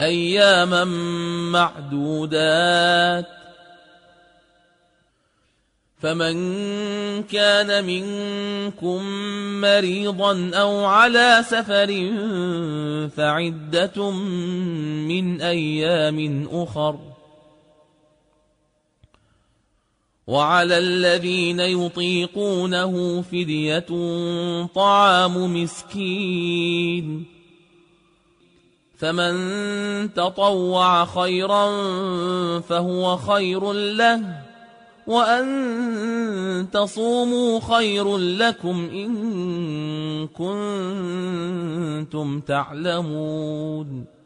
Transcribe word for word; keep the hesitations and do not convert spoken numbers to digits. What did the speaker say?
أياما معدودات. فمن كان منكم مريضا أو على سفر فعدة من أيام أخر، وعلى الذين يطيقونه فدية طعام مسكين، فمن تطوع خيرا فهو خير له، وأن تصوموا خير لكم إن كنتم تعلمون.